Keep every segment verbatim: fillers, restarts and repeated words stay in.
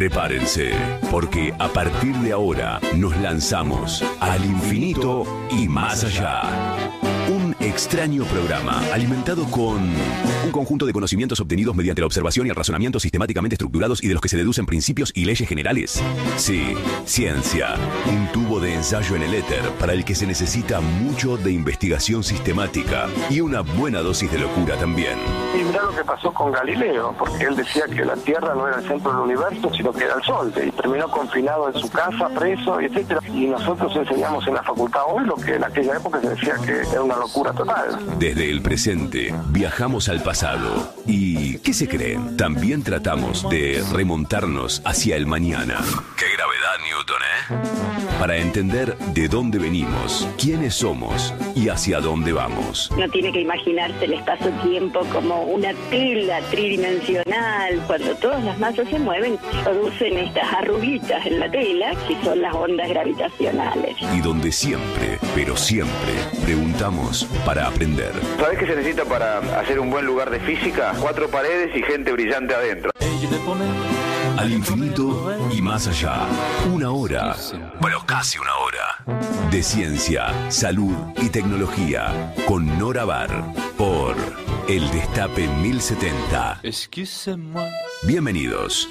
Prepárense, porque a partir de ahora nos lanzamos al infinito y más allá. Un extraño programa alimentado con un conjunto de conocimientos obtenidos mediante la observación y el razonamiento sistemáticamente estructurados y de los que se deducen principios y leyes generales. Sí, ciencia. Un tubo de ensayo en el éter para el que se necesita mucho de investigación sistemática y una buena dosis de locura también. Y mirá lo que pasó con Galileo, porque él decía que la Tierra no era el centro del universo, sino que era el Sol, y terminó confinado en su casa, preso, etcétera. Y nosotros enseñamos en la facultad hoy lo que en aquella época se decía que era una locura total. Desde el presente, viajamos al pasado. ¿Y qué se creen? También tratamos de remontarnos hacia el mañana. ¡Qué gravedad, Newton, eh! Para entender de dónde venimos, quiénes somos y hacia dónde vamos. No tiene que imaginarse el espacio-tiempo como una tela tridimensional. Cuando todas las masas se mueven, producen estas arruguitas en la tela, que son las ondas gravitacionales. Y donde siempre, pero siempre, preguntamos para aprender. ¿Sabés qué se necesita para hacer un buen lugar de física? Cuatro paredes y gente brillante adentro. Al infinito y más allá. Una hora, bueno, casi una hora, de ciencia, salud y tecnología con Nora Bar por El Destape mil setenta. Bienvenidos.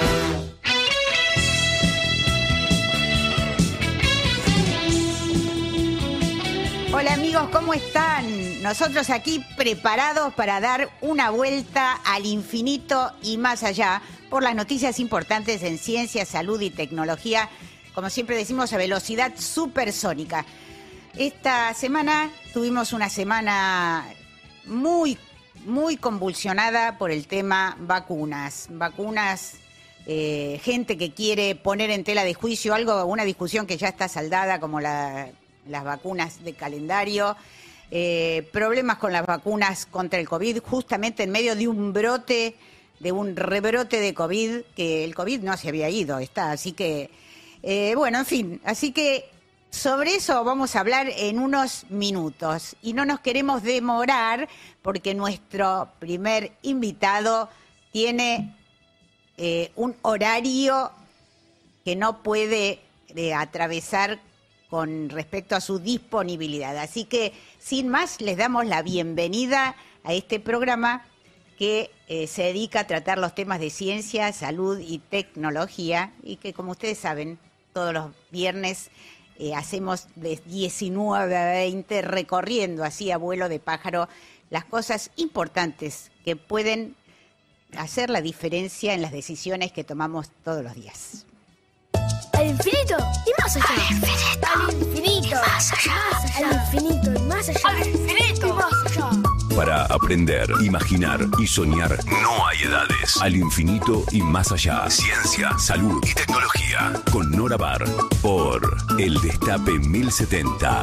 Hola amigos, ¿cómo están? Nosotros aquí preparados para dar una vuelta al infinito y más allá por las noticias importantes en ciencia, salud y tecnología, como siempre decimos, a velocidad supersónica. Esta semana tuvimos una semana muy, muy convulsionada por el tema vacunas. Vacunas, eh, gente que quiere poner en tela de juicio algo, una discusión que ya está saldada como la... las vacunas de calendario, eh, problemas con las vacunas contra el COVID, justamente en medio de un brote, de un rebrote de COVID, que el COVID no se había ido, está, así que, eh, bueno, en fin, así que sobre eso vamos a hablar en unos minutos y no nos queremos demorar porque nuestro primer invitado tiene eh, un horario que no puede eh, atravesar con respecto a su disponibilidad. Así que, sin más, les damos la bienvenida a este programa que eh, se dedica a tratar los temas de ciencia, salud y tecnología y que, como ustedes saben, todos los viernes eh, hacemos de diecinueve a veinte recorriendo así a vuelo de pájaro las cosas importantes que pueden hacer la diferencia en las decisiones que tomamos todos los días. Al infinito y más allá. Al infinito. Al infinito. Y más allá. Al infinito y más allá. Al infinito y más allá. Para aprender, imaginar y soñar no hay edades. Al infinito y más allá. Ciencia, salud y tecnología. Con Nora Bar por El Destape mil setenta.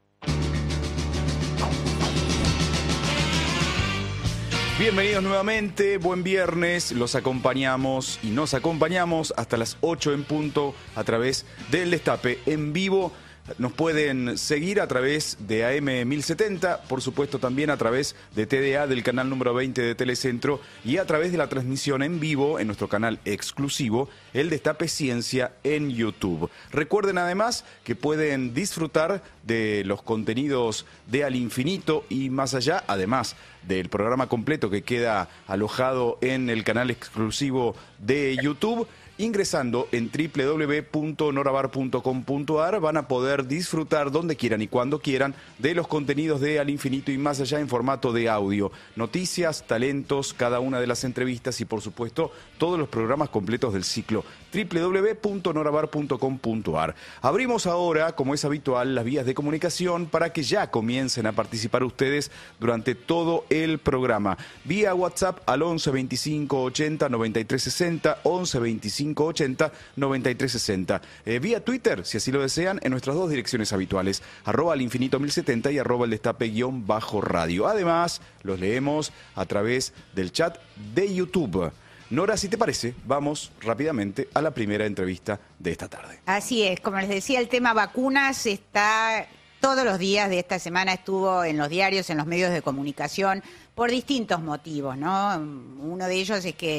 Bienvenidos nuevamente, buen viernes, los acompañamos y nos acompañamos hasta las ocho en punto a través del Destape en vivo. Nos pueden seguir a través de A M mil setenta, por supuesto también a través de T D A del canal número veinte de Telecentro y a través de la transmisión en vivo en nuestro canal exclusivo, El Destape Ciencia en YouTube. Recuerden además que pueden disfrutar de los contenidos de Al Infinito y más allá, además del programa completo que queda alojado en el canal exclusivo de YouTube. Ingresando en doble u doble u doble u punto norabar punto com punto a r van a poder disfrutar donde quieran y cuando quieran de los contenidos de Al Infinito y más allá en formato de audio. Noticias, talentos, cada una de las entrevistas y por supuesto todos los programas completos del ciclo. doble u doble u doble u punto norabar punto com punto a r. Abrimos ahora, como es habitual, las vías de comunicación para que ya comiencen a participar ustedes durante todo el programa. Vía WhatsApp al once veinticinco ochenta noventa y tres sesenta, once veinticinco ochenta noventa y tres sesenta. Eh, vía Twitter, si así lo desean, en nuestras dos direcciones habituales, arroba al infinito mil setenta y arroba el destape guión bajo radio. Además, los leemos a través del chat de YouTube. Nora, si te parece, vamos rápidamente a la primera entrevista de esta tarde. Así es, como les decía, el tema vacunas está todos los días de esta semana, estuvo en los diarios, en los medios de comunicación, por distintos motivos, ¿no? Uno de ellos es que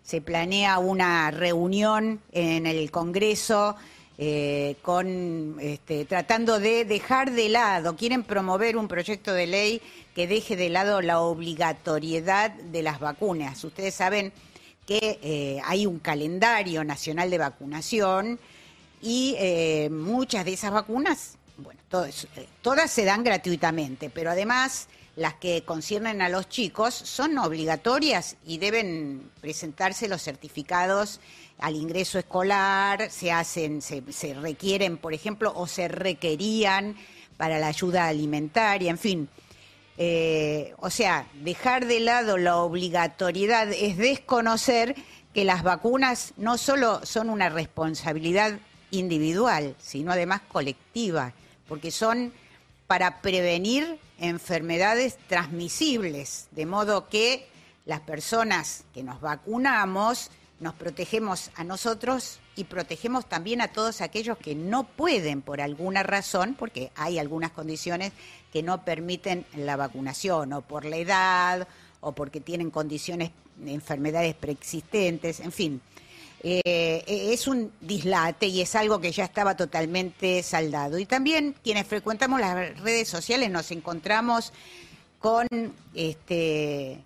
se planea una reunión en el Congreso eh, con este, tratando de dejar de lado, quieren promover un proyecto de ley que deje de lado la obligatoriedad de las vacunas. Ustedes saben que eh, hay un calendario nacional de vacunación y eh, muchas de esas vacunas, bueno, todas, todas se dan gratuitamente, pero además las que conciernen a los chicos son obligatorias y deben presentarse los certificados al ingreso escolar, se hacen, se, se requieren, por ejemplo, o se requerían para la ayuda alimentaria, en fin. Eh, o sea, dejar de lado la obligatoriedad es desconocer que las vacunas no solo son una responsabilidad individual, sino además colectiva, porque son para prevenir enfermedades transmisibles, de modo que las personas que nos vacunamos nos protegemos a nosotros y protegemos también a todos aquellos que no pueden por alguna razón, porque hay algunas condiciones que no permiten la vacunación, o por la edad, o porque tienen condiciones, enfermedades preexistentes, en fin. Eh, es un dislate y es algo que ya estaba totalmente saldado. Y también quienes frecuentamos las redes sociales nos encontramos con este,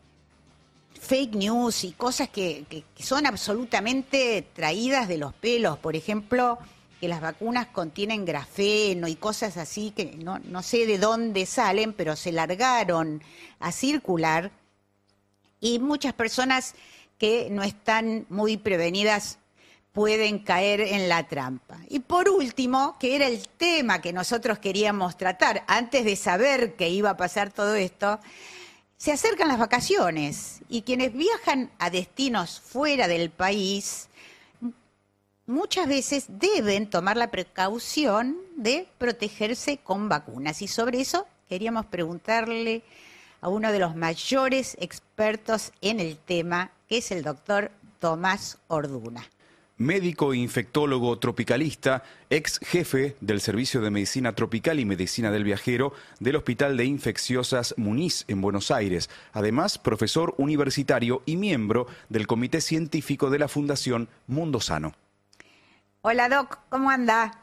fake news y cosas que, que, que son absolutamente traídas de los pelos. Por ejemplo, que las vacunas contienen grafeno y cosas así que no, no sé de dónde salen, pero se largaron a circular y muchas personas que no están muy prevenidas pueden caer en la trampa. Y por último, que era el tema que nosotros queríamos tratar, antes de saber que iba a pasar todo esto, se acercan las vacaciones y quienes viajan a destinos fuera del país muchas veces deben tomar la precaución de protegerse con vacunas. Y sobre eso queríamos preguntarle a uno de los mayores expertos en el tema, que es el doctor Tomás Orduna. Médico infectólogo tropicalista, ex jefe del Servicio de Medicina Tropical y Medicina del Viajero del Hospital de Infecciosas Muniz en Buenos Aires. Además, profesor universitario y miembro del Comité Científico de la Fundación Mundo Sano. Hola, Doc, ¿cómo anda?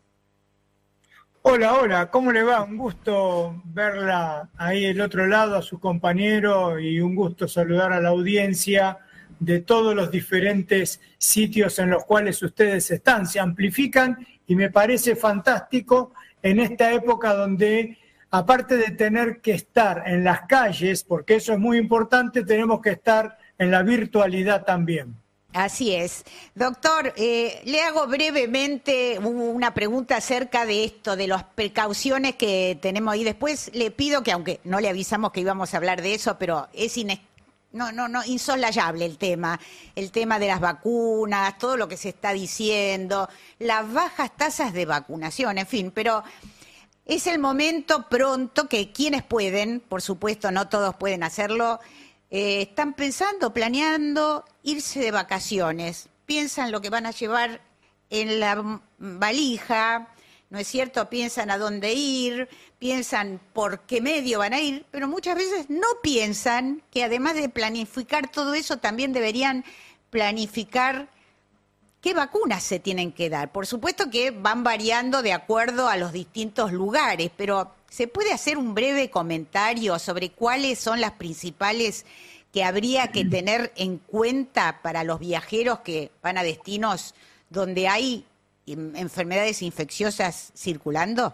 Hola, hola, ¿cómo le va? Un gusto verla ahí del otro lado, a su compañero, y un gusto saludar a la audiencia de todos los diferentes sitios en los cuales ustedes están. Se amplifican y me parece fantástico en esta época donde, aparte de tener que estar en las calles, porque eso es muy importante, tenemos que estar en la virtualidad también. Así es. Doctor, eh, le hago brevemente una pregunta acerca de esto, de las precauciones que tenemos ahí. Después le pido que, aunque no le avisamos que íbamos a hablar de eso, pero es ines- no, no, no, insolayable el tema, el tema de las vacunas, todo lo que se está diciendo, las bajas tasas de vacunación, en fin, pero es el momento pronto que quienes pueden, por supuesto no todos pueden hacerlo, Eh, están pensando, planeando irse de vacaciones, piensan lo que van a llevar en la valija, ¿no es cierto? Piensan a dónde ir, piensan por qué medio van a ir, pero muchas veces no piensan que además de planificar todo eso, también deberían planificar qué vacunas se tienen que dar. Por supuesto que van variando de acuerdo a los distintos lugares, pero ¿se puede hacer un breve comentario sobre cuáles son las principales que habría que tener en cuenta para los viajeros que van a destinos donde hay enfermedades infecciosas circulando?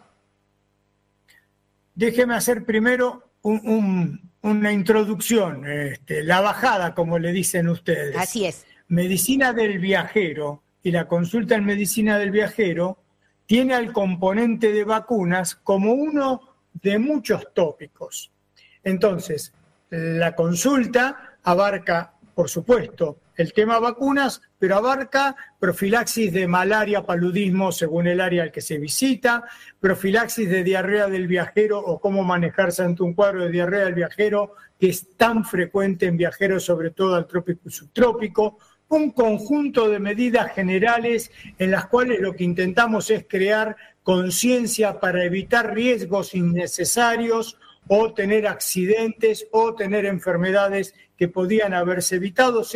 Déjeme hacer primero un, un, una introducción, este, la bajada, como le dicen ustedes. Así es. Medicina del viajero y la consulta en medicina del viajero tiene al componente de vacunas como uno de muchos tópicos. Entonces, la consulta abarca, por supuesto, el tema vacunas, pero abarca profilaxis de malaria, paludismo, según el área al que se visita, profilaxis de diarrea del viajero o cómo manejarse ante un cuadro de diarrea del viajero, que es tan frecuente en viajeros, sobre todo al trópico y subtrópico, un conjunto de medidas generales en las cuales lo que intentamos es crear conciencia para evitar riesgos innecesarios o tener accidentes o tener enfermedades que podían haberse evitado. O sea,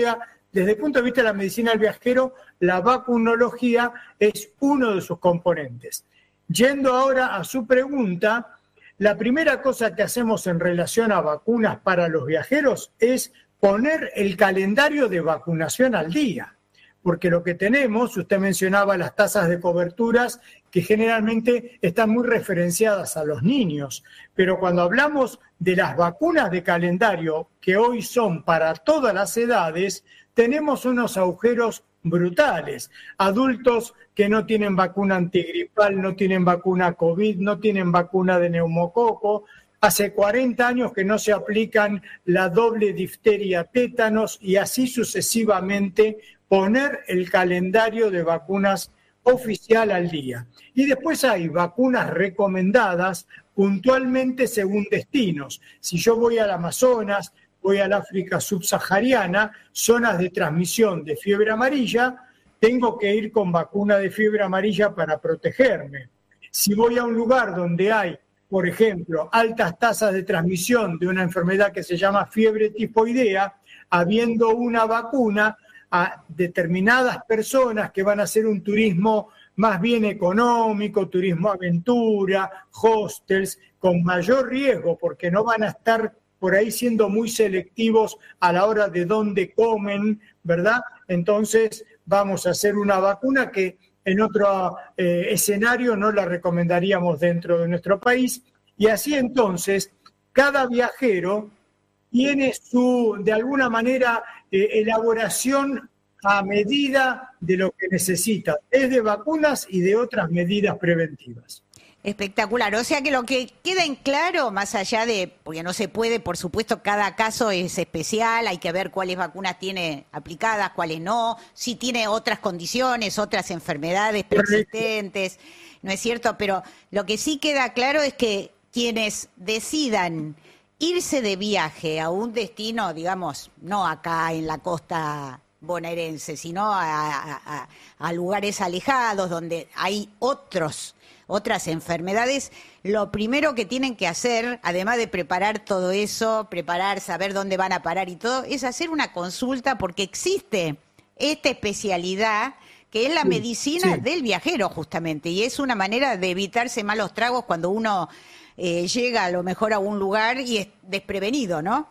desde el punto de vista de la medicina del viajero, la vacunología es uno de sus componentes. Yendo ahora a su pregunta, la primera cosa que hacemos en relación a vacunas para los viajeros es poner el calendario de vacunación al día. Porque lo que tenemos, usted mencionaba las tasas de coberturas que generalmente están muy referenciadas a los niños, pero cuando hablamos de las vacunas de calendario, que hoy son para todas las edades, tenemos unos agujeros brutales. Adultos que no tienen vacuna antigripal, no tienen vacuna COVID, no tienen vacuna de neumococo, hace cuarenta años que no se aplican la doble difteria tétanos y así sucesivamente, poner el calendario de vacunas oficial al día. Y después hay vacunas recomendadas puntualmente según destinos. Si yo voy al Amazonas, voy al África subsahariana, zonas de transmisión de fiebre amarilla, tengo que ir con vacuna de fiebre amarilla para protegerme. Si voy a un lugar donde hay, por ejemplo, altas tasas de transmisión de una enfermedad que se llama fiebre tifoidea, habiendo una vacuna, a determinadas personas que van a hacer un turismo más bien económico, turismo aventura, hostels, con mayor riesgo, porque no van a estar por ahí siendo muy selectivos a la hora de dónde comen, ¿verdad? Entonces vamos a hacer una vacuna que en otro eh, escenario no la recomendaríamos dentro de nuestro país. Y así entonces, cada viajero tiene su, de alguna manera, eh, elaboración a medida de lo que necesita, es de vacunas y de otras medidas preventivas. Espectacular, o sea que lo que queda en claro, más allá de, porque no se puede, por supuesto, cada caso es especial, hay que ver cuáles vacunas tiene aplicadas, cuáles no, si tiene otras condiciones, otras enfermedades persistentes, ¿no es cierto? Pero lo que sí queda claro es que quienes decidan irse de viaje a un destino, digamos, no acá en la costa bonaerense, sino a, a, a lugares alejados donde hay otros, otras enfermedades, lo primero que tienen que hacer, además de preparar todo eso, preparar, saber dónde van a parar y todo, es hacer una consulta porque existe esta especialidad que es la sí, medicina sí. del viajero justamente, y es una manera de evitarse malos tragos cuando uno eh, llega a lo mejor a un lugar y es desprevenido, ¿no?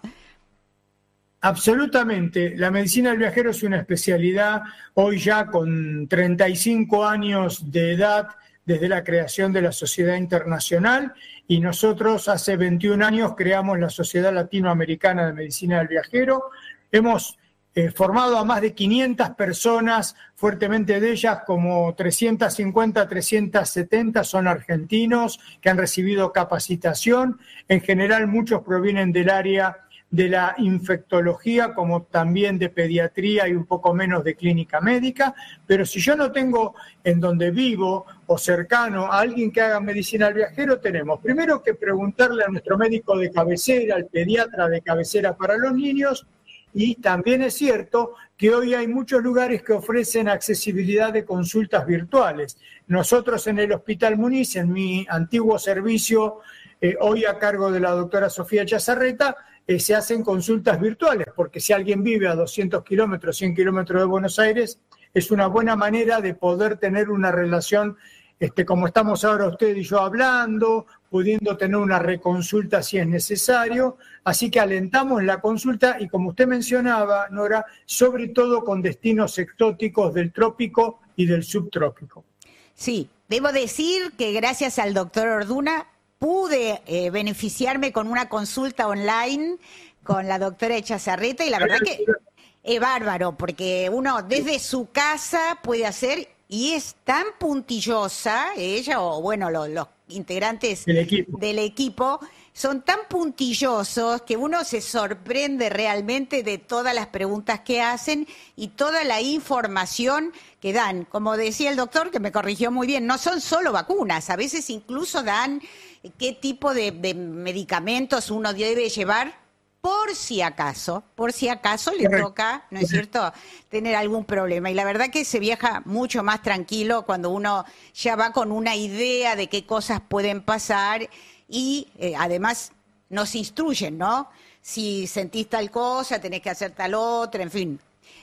Absolutamente. La medicina del viajero es una especialidad hoy ya con treinta y cinco años de edad desde la creación de la Sociedad Internacional, y nosotros hace veintiún años creamos la Sociedad Latinoamericana de Medicina del Viajero. Hemos eh, formado a más de quinientas personas, fuertemente de ellas como trescientas cincuenta, trescientas setenta son argentinos que han recibido capacitación. En general muchos provienen del área de la infectología, como también de pediatría y un poco menos de clínica médica, pero si yo no tengo en donde vivo o cercano a alguien que haga medicina al viajero, tenemos primero que preguntarle a nuestro médico de cabecera, al pediatra de cabecera para los niños, y también es cierto que hoy hay muchos lugares que ofrecen accesibilidad de consultas virtuales. Nosotros en el Hospital Muniz, en mi antiguo servicio, eh, hoy a cargo de la doctora Sofía Chazarreta, Eh, se hacen consultas virtuales, porque si alguien vive a doscientos kilómetros, cien kilómetros de Buenos Aires, es una buena manera de poder tener una relación, este, como estamos ahora usted y yo hablando, pudiendo tener una reconsulta si es necesario. Así que alentamos la consulta y, como usted mencionaba, Nora, sobre todo con destinos exóticos del trópico y del subtrópico. Sí, debo decir que gracias al doctor Orduna pude eh, beneficiarme con una consulta online con la doctora Chazarreta, y la verdad que es bárbaro, porque uno desde su casa puede hacer, y es tan puntillosa, ella o bueno, los, los integrantes del equipo. del equipo son tan puntillosos que uno se sorprende realmente de todas las preguntas que hacen y toda la información que dan. Como decía el doctor, que me corrigió muy bien, no son solo vacunas, a veces incluso dan qué tipo de, de medicamentos uno debe llevar por si acaso, por si acaso le toca, ¿no es cierto?, tener algún problema. Y la verdad que se viaja mucho más tranquilo cuando uno ya va con una idea de qué cosas pueden pasar y eh, además nos instruyen, ¿no? Si sentís tal cosa, tenés que hacer tal otra, en fin.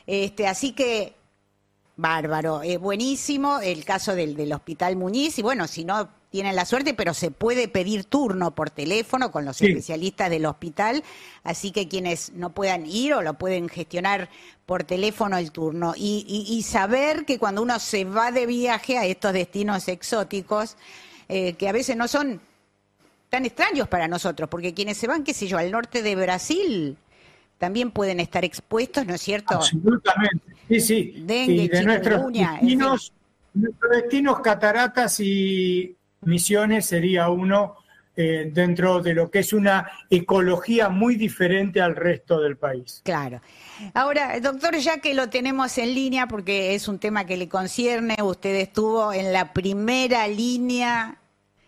Este, así que, bárbaro, es buenísimo el caso del, del Hospital Muñiz, y bueno, si no tienen la suerte, pero se puede pedir turno por teléfono con los sí. especialistas del hospital, así que quienes no puedan ir o lo pueden gestionar por teléfono el turno. Y, y, y saber que cuando uno se va de viaje a estos destinos exóticos, eh, que a veces no son tan extraños para nosotros, porque quienes se van, qué sé yo, al norte de Brasil, también pueden estar expuestos, ¿no es cierto? Absolutamente, sí, sí. Dengue, y de nuestros destinos, en fin. nuestros destinos, cataratas y Misiones sería uno eh, dentro de lo que es una ecología muy diferente al resto del país. Claro. Ahora, doctor, ya que lo tenemos en línea, porque es un tema que le concierne, usted estuvo en la primera línea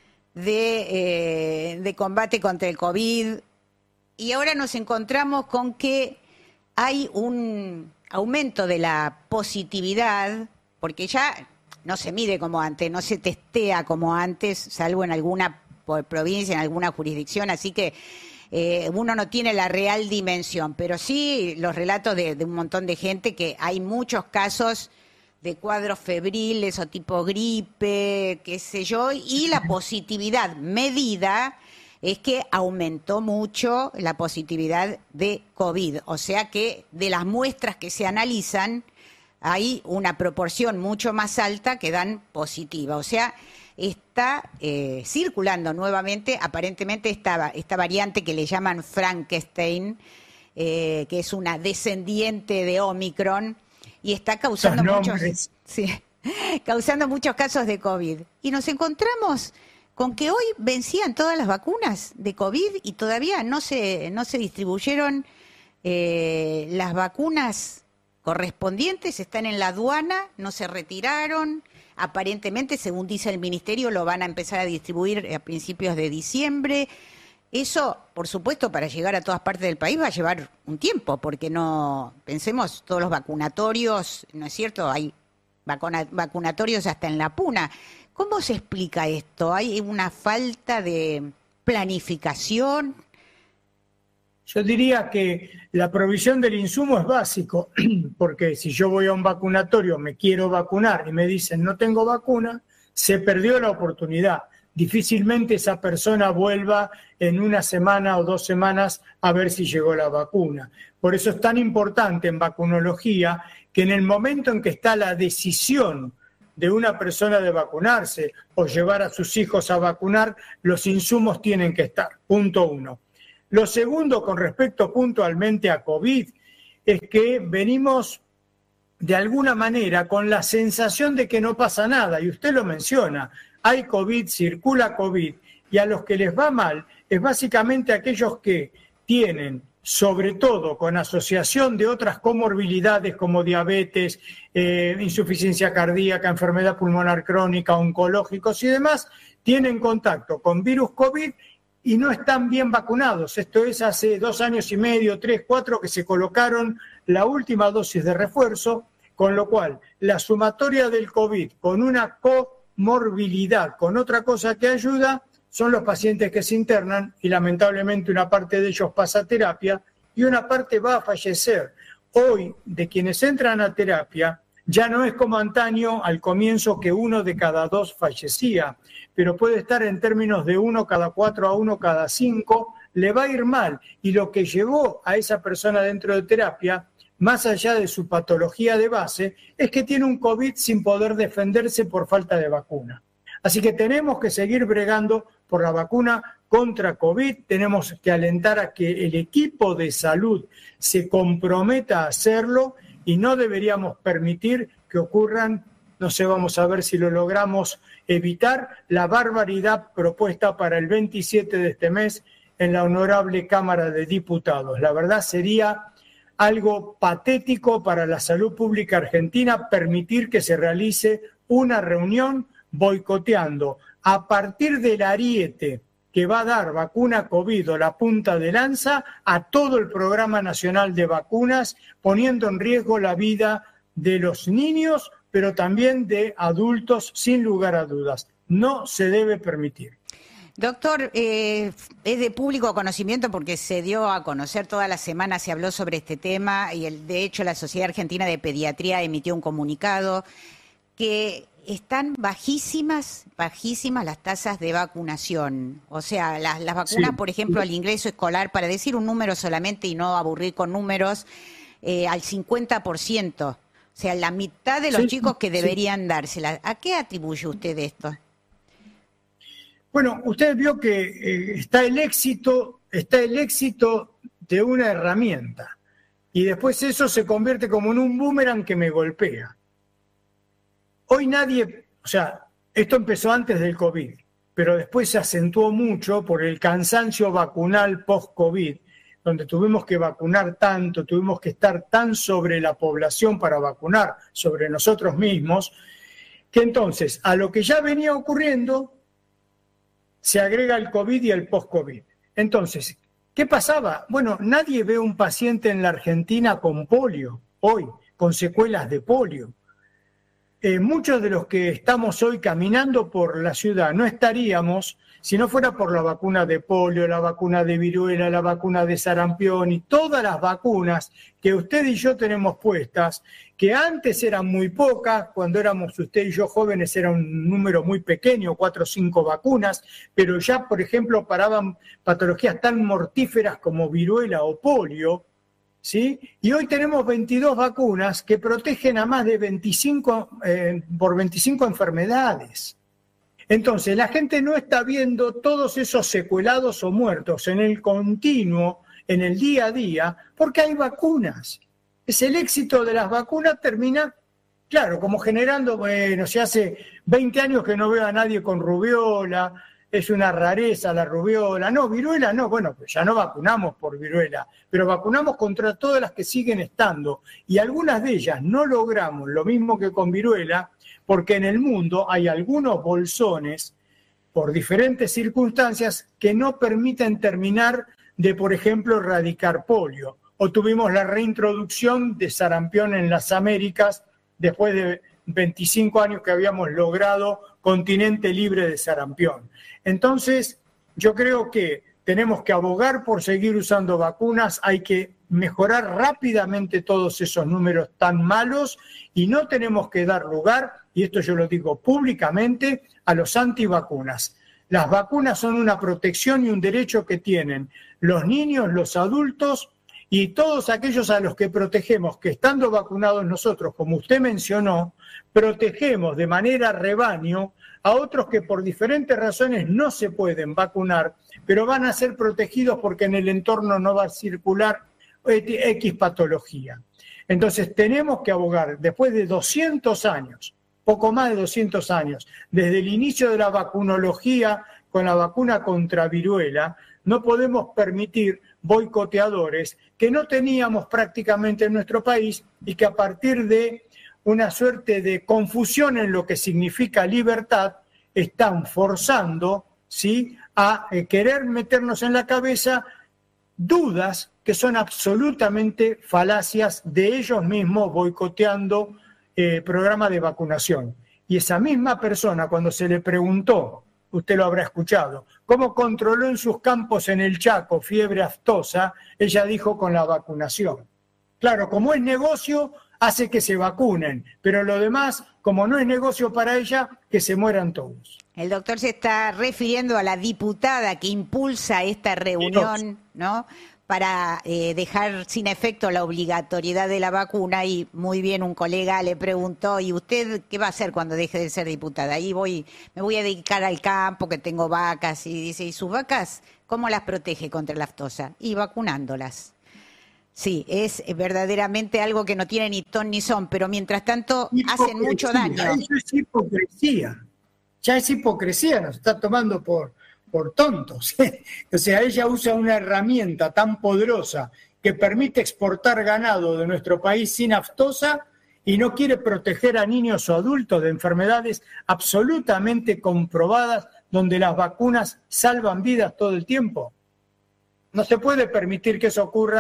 de, eh, de combate contra el COVID, y ahora nos encontramos con que hay un aumento de la positividad, porque ya no se mide como antes, no se testea como antes, salvo en alguna provincia, en alguna jurisdicción, así que eh, uno no tiene la real dimensión, pero sí los relatos de, de un montón de gente que hay muchos casos de cuadros febriles o tipo gripe, qué sé yo, y la positividad medida es que aumentó mucho la positividad de COVID, o sea que de las muestras que se analizan hay una proporción mucho más alta que dan positiva, o sea, está eh, circulando nuevamente aparentemente esta, esta variante que le llaman Frankenstein, eh, que es una descendiente de Omicron, y está causando muchos, sí, causando muchos casos de COVID. Y nos encontramos con que hoy vencían todas las vacunas de COVID y todavía no se, no se distribuyeron eh, las vacunas correspondientes, están en la aduana, no se retiraron. Aparentemente, según dice el Ministerio, lo van a empezar a distribuir a principios de diciembre. Eso, por supuesto, para llegar a todas partes del país va a llevar un tiempo, porque no, pensemos, todos los vacunatorios, ¿no es cierto? Hay vacuna, vacunatorios hasta en la Puna. ¿Cómo se explica esto? ¿Hay una falta de planificación? Yo diría que la provisión del insumo es básico, porque si yo voy a un vacunatorio, me quiero vacunar y me dicen no tengo vacuna, se perdió la oportunidad. Difícilmente esa persona vuelva en una semana o dos semanas a ver si llegó la vacuna. Por eso es tan importante en vacunología que en el momento en que está la decisión de una persona de vacunarse o llevar a sus hijos a vacunar, los insumos tienen que estar, punto uno. Lo segundo, con respecto puntualmente a COVID, es que venimos de alguna manera con la sensación de que no pasa nada, y usted lo menciona, hay COVID, circula COVID, y a los que les va mal es básicamente aquellos que tienen, sobre todo con asociación de otras comorbilidades como diabetes, eh, insuficiencia cardíaca, enfermedad pulmonar crónica, oncológicos y demás, tienen contacto con virus COVID y no están bien vacunados. Esto es hace dos años y medio, tres, cuatro, que se colocaron la última dosis de refuerzo, con lo cual la sumatoria del COVID con una comorbilidad, con otra cosa que ayuda, son los pacientes que se internan y lamentablemente una parte de ellos pasa a terapia y una parte va a fallecer. Hoy, de quienes entran a terapia, ya no es como antaño al comienzo que uno de cada dos fallecía, pero puede estar en términos de uno cada cuatro a uno cada cinco, le va a ir mal. Y lo que llevó a esa persona dentro de terapia, más allá de su patología de base, es que tiene un COVID sin poder defenderse por falta de vacuna. Así que tenemos que seguir bregando por la vacuna contra COVID, tenemos que alentar a que el equipo de salud se comprometa a hacerlo y no deberíamos permitir que ocurran, no sé, vamos a ver si lo logramos evitar, la barbaridad propuesta para el veintisiete de este mes en la honorable Cámara de Diputados. La verdad sería algo patético para la salud pública argentina permitir que se realice una reunión boicoteando a partir del ariete que va a dar vacuna COVID o la punta de lanza a todo el Programa Nacional de Vacunas, poniendo en riesgo la vida de los niños, pero también de adultos, sin lugar a dudas. No se debe permitir. Doctor, eh, es de público conocimiento porque se dio a conocer toda la semana, se habló sobre este tema y el, de hecho la Sociedad Argentina de Pediatría emitió un comunicado que están bajísimas, bajísimas las tasas de vacunación. O sea, las, las vacunas, sí. Por ejemplo, al ingreso escolar, para decir un número solamente y no aburrir con números, eh, al cincuenta por ciento. O sea, la mitad de los sí, chicos que deberían sí. dársela. ¿A qué atribuye usted esto? Bueno, usted vio que eh, está el éxito, está el éxito de una herramienta y después eso se convierte como en un boomerang que me golpea. Hoy nadie, o sea, esto empezó antes del COVID, pero después se acentuó mucho por el cansancio vacunal post-COVID, donde tuvimos que vacunar tanto, tuvimos que estar tan sobre la población para vacunar, sobre nosotros mismos, que entonces a lo que ya venía ocurriendo se agrega el COVID y el post-COVID. Entonces, ¿qué pasaba? Bueno, nadie ve un paciente en la Argentina con polio hoy, con secuelas de polio. Eh, muchos de los que estamos hoy caminando por la ciudad no estaríamos si no fuera por la vacuna de polio, la vacuna de viruela, la vacuna de sarampión y todas las vacunas que usted y yo tenemos puestas, que antes eran muy pocas, cuando éramos usted y yo jóvenes era un número muy pequeño, cuatro o cinco vacunas, pero ya, por ejemplo, paraban patologías tan mortíferas como viruela o polio, ¿sí? Y hoy tenemos veintidós vacunas que protegen a más de veinticinco, eh, por veinticinco enfermedades. Entonces, la gente no está viendo todos esos secuelados o muertos en el continuo, en el día a día, porque hay vacunas. Es el éxito de las vacunas termina, claro, como generando, bueno, se hace veinte años que no veo a nadie con rubiola, es una rareza la rubiola. No, viruela no, bueno, pues ya no vacunamos por viruela, pero vacunamos contra todas las que siguen estando. Y algunas de ellas no logramos lo mismo que con viruela, porque en el mundo hay algunos bolsones, por diferentes circunstancias, que no permiten terminar de, por ejemplo, erradicar polio. O tuvimos la reintroducción de sarampión en las Américas, después de veinticinco años que habíamos logrado continente libre de sarampión. Entonces, yo creo que tenemos que abogar por seguir usando vacunas, hay que mejorar rápidamente todos esos números tan malos y no tenemos que dar lugar, y esto yo lo digo públicamente, a los antivacunas. Las vacunas son una protección y un derecho que tienen los niños, los adultos y todos aquellos a los que protegemos, que estando vacunados nosotros, como usted mencionó, protegemos de manera rebaño a otros que por diferentes razones no se pueden vacunar, pero van a ser protegidos porque en el entorno no va a circular X patología. Entonces tenemos que abogar, después de doscientos años, poco más de doscientos años, desde el inicio de la vacunología con la vacuna contra viruela, no podemos permitir boicoteadores que no teníamos prácticamente en nuestro país y que a partir de una suerte de confusión en lo que significa libertad, están forzando, ¿sí?, a eh, querer meternos en la cabeza dudas que son absolutamente falacias de ellos mismos boicoteando eh, programas de vacunación. Y esa misma persona, cuando se le preguntó, usted lo habrá escuchado, cómo controló en sus campos en el Chaco fiebre aftosa, ella dijo con la vacunación. Claro, como es negocio, hace que se vacunen, pero lo demás, como no es negocio para ella, que se mueran todos. El doctor se está refiriendo a la diputada que impulsa esta reunión, ¿no?, para eh, dejar sin efecto la obligatoriedad de la vacuna, y muy bien un colega le preguntó, ¿y usted qué va a hacer cuando deje de ser diputada? Ahí voy, me voy a dedicar al campo, que tengo vacas, y dice, ¿y sus vacas cómo las protege contra la aftosa? Y vacunándolas. Sí, es verdaderamente algo que no tiene ni ton ni son, pero mientras tanto hipocresía, hacen mucho daño. Eso es hipocresía, ya es hipocresía, nos está tomando por... por tontos. O sea, ella usa una herramienta tan poderosa que permite exportar ganado de nuestro país sin aftosa y no quiere proteger a niños o adultos de enfermedades absolutamente comprobadas donde las vacunas salvan vidas todo el tiempo. No se puede permitir que eso ocurra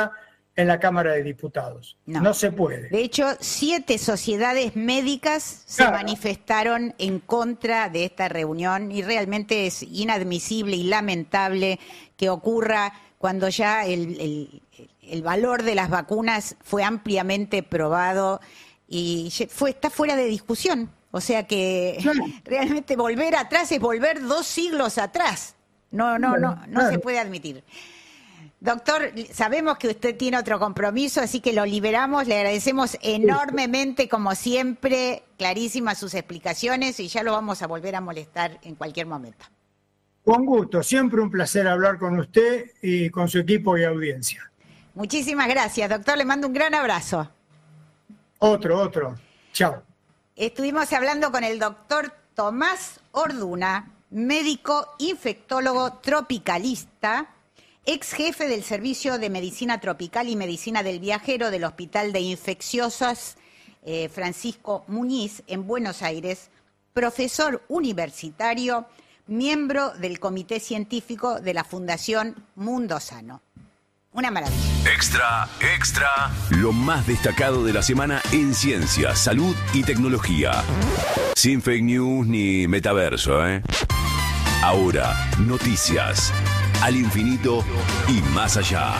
en la Cámara de Diputados. No, no se puede. De hecho, siete sociedades médicas Claro. se manifestaron en contra de esta reunión y realmente es inadmisible y lamentable que ocurra cuando ya el, el, el valor de las vacunas fue ampliamente probado y fue, está fuera de discusión. O sea que Claro. realmente volver atrás es volver dos siglos atrás. No, no, no, no Claro. se puede admitir. Doctor, sabemos que usted tiene otro compromiso, así que lo liberamos. Le agradecemos enormemente, como siempre, clarísimas sus explicaciones y ya lo vamos a volver a molestar en cualquier momento. Con gusto, siempre un placer hablar con usted y con su equipo y audiencia. Muchísimas gracias, doctor. Le mando un gran abrazo. Otro, otro. Chao. Estuvimos hablando con el doctor Tomás Orduna, médico infectólogo tropicalista, ex jefe del Servicio de Medicina Tropical y Medicina del Viajero del Hospital de Infecciosas eh, Francisco Muñiz en Buenos Aires, profesor universitario, miembro del Comité Científico de la Fundación Mundo Sano. Una maravilla. Extra, extra. Lo más destacado de la semana en ciencia, salud y tecnología. Sin fake news ni metaverso, ¿eh? Ahora, noticias. Al infinito y más allá.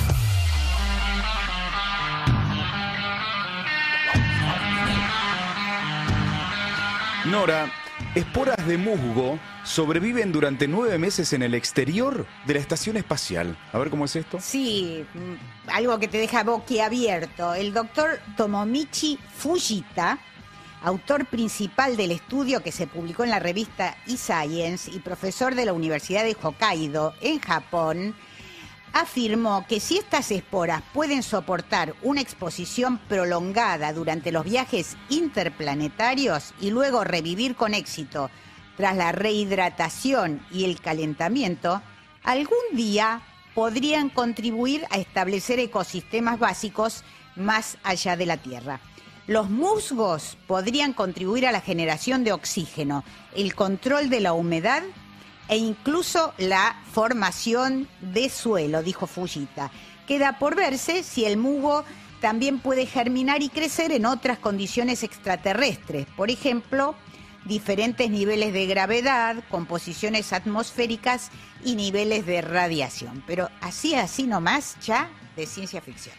Nora, esporas de musgo sobreviven durante nueve meses en el exterior de la estación espacial. A ver cómo es esto. Sí, mm, algo que te deja boquiabierto. El doctor Tomomichi Fujita, autor principal del estudio que se publicó en la revista eScience y profesor de la Universidad de Hokkaido en Japón, afirmó que si estas esporas pueden soportar una exposición prolongada durante los viajes interplanetarios y luego revivir con éxito tras la rehidratación y el calentamiento, algún día podrían contribuir a establecer ecosistemas básicos más allá de la Tierra. Los musgos podrían contribuir a la generación de oxígeno, el control de la humedad e incluso la formación de suelo, dijo Fujita. Queda por verse si el musgo también puede germinar y crecer en otras condiciones extraterrestres, por ejemplo, diferentes niveles de gravedad, composiciones atmosféricas y niveles de radiación. Pero así, así nomás, ya de ciencia ficción.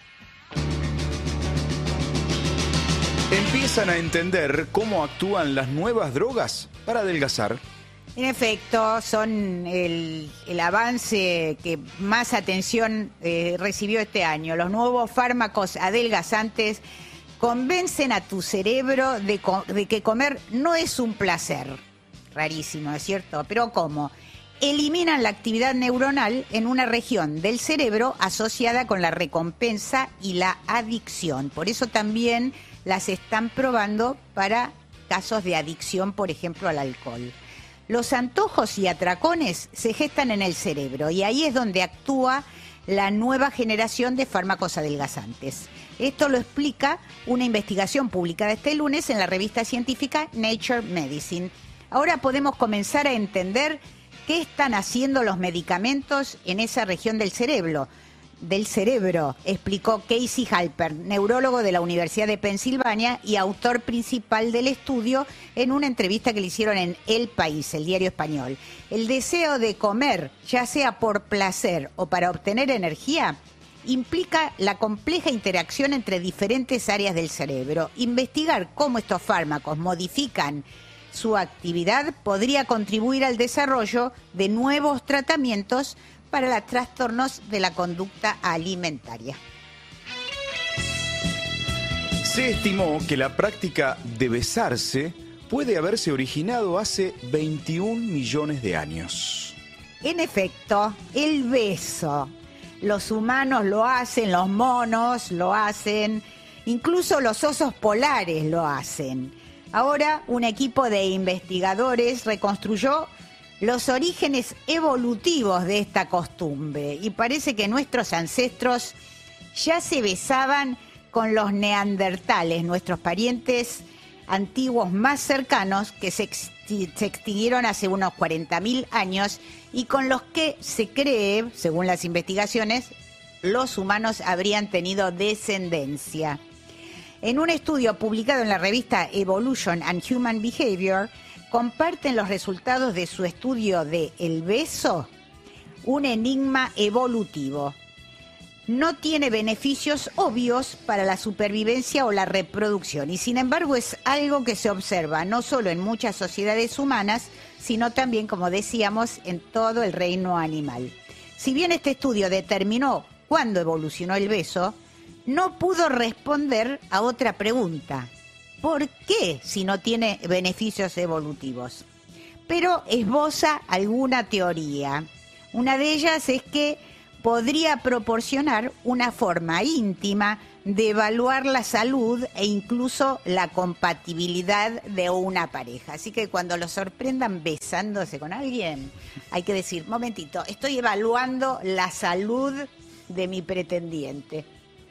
Empiezan a entender cómo actúan las nuevas drogas para adelgazar. En efecto, son el, el avance que más atención eh, recibió este año. Los nuevos fármacos adelgazantes convencen a tu cerebro de, co- de que comer no es un placer. Rarísimo, ¿es cierto? Pero ¿cómo? Eliminan la actividad neuronal en una región del cerebro asociada con la recompensa y la adicción. Por eso también las están probando para casos de adicción, por ejemplo, al alcohol. Los antojos y atracones se gestan en el cerebro y ahí es donde actúa la nueva generación de fármacos adelgazantes. Esto lo explica una investigación publicada este lunes en la revista científica Nature Medicine. Ahora podemos comenzar a entender qué están haciendo los medicamentos en esa región del cerebro. Del cerebro, explicó Casey Halper, neurólogo de la Universidad de Pensilvania y autor principal del estudio, en una entrevista que le hicieron en El País, el diario español. El deseo de comer, ya sea por placer o para obtener energía, implica la compleja interacción entre diferentes áreas del cerebro. Investigar cómo estos fármacos modifican su actividad podría contribuir al desarrollo de nuevos tratamientos para los trastornos de la conducta alimentaria. Se estimó que la práctica de besarse puede haberse originado hace veintiún millones de años. En efecto, el beso. Los humanos lo hacen, los monos lo hacen, incluso los osos polares lo hacen. Ahora, un equipo de investigadores reconstruyó los orígenes evolutivos de esta costumbre y parece que nuestros ancestros ya se besaban con los neandertales, nuestros parientes antiguos más cercanos que se, ex- se extinguieron hace unos cuarenta mil años y con los que se cree, según las investigaciones, los humanos habrían tenido descendencia. En un estudio publicado en la revista Evolution and Human Behavior, comparten los resultados de su estudio de el beso, un enigma evolutivo. No tiene beneficios obvios para la supervivencia o la reproducción y sin embargo es algo que se observa no solo en muchas sociedades humanas, sino también, como decíamos, en todo el reino animal. Si bien este estudio determinó cuándo evolucionó el beso, no pudo responder a otra pregunta. ¿Por qué si no tiene beneficios evolutivos? Pero esboza alguna teoría. Una de ellas es que podría proporcionar una forma íntima de evaluar la salud e incluso la compatibilidad de una pareja. Así que cuando lo sorprendan besándose con alguien, hay que decir, momentito, estoy evaluando la salud de mi pretendiente.